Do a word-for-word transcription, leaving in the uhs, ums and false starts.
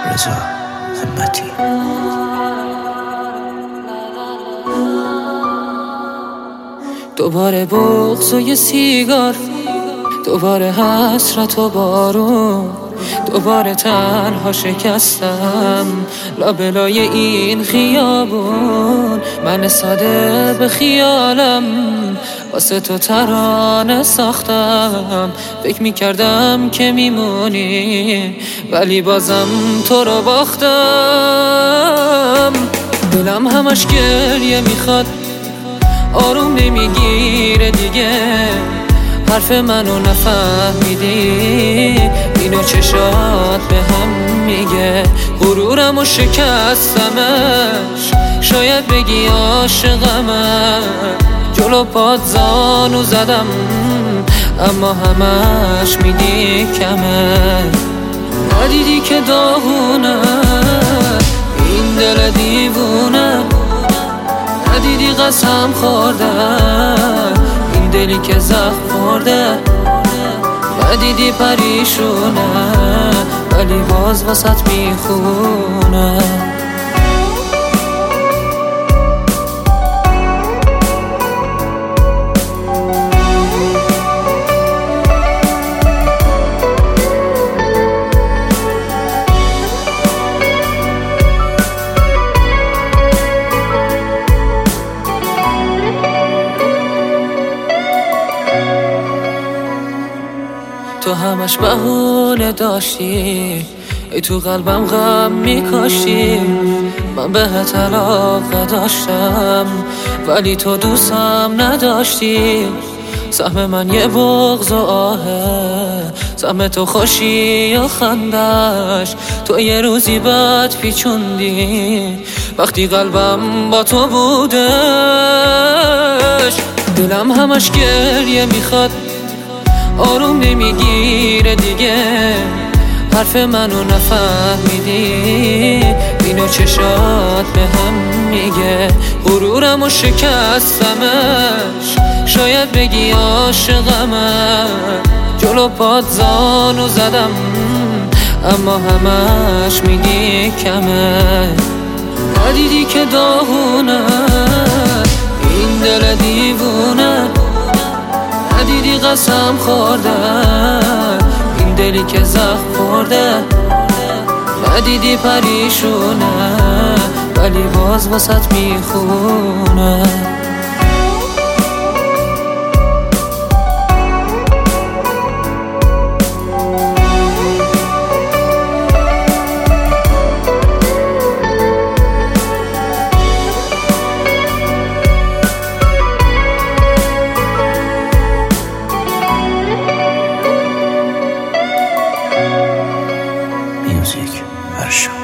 رضا همتی. دوباره بغض و یه سیگار، دوباره حسرت و بارون، دوباره تنها شکستم لابلای این خیابون. من ساده به خیالم واسه تو ترانه ساختم، فکر میکردم که میمونی ولی بازم تو رو باختم. دلم همش گریه میخواد، آروم نمیگیره دیگه، حرف منو نفهمیدی، اینو چشات به هم میگه. غرورم و شکستمش، شاید بگی عاشقمم، جلو پات زانو زدم اما همش میدی کمه. ندیدی که داغونه این دل دیوونه، ندیدی قسم خوردم این دلی که زخم خورده، ندیدی پریشونه ولی باز واسط میخونه. تو همش بهونه داشتی، ای تو قلبم غم میکاشتی. من بهت علاقه داشتم ولی تو دوستم نداشتی. سهم من یه بغض و آهه، سهم تو خوشی و خندش. تو یه روزی بعد پیچوندی وقتی قلبم با تو بودش. دلم همش گریه میخواد، آروم نمیگیره دیگه، حرف منو نفهمیدی، اینو چشات به هم میگه. غرورم و شکستمش، شاید بگی عاشقمم، جلو پات زانو زدم اما همش میگی کمه. ندیدی که داغونه این دل دیوونه، ندیدی قسم خوردم این دلی که زخم خورده، ندیدی پریشونه ولی باز واسط میخونه. میوزیک ارشاد.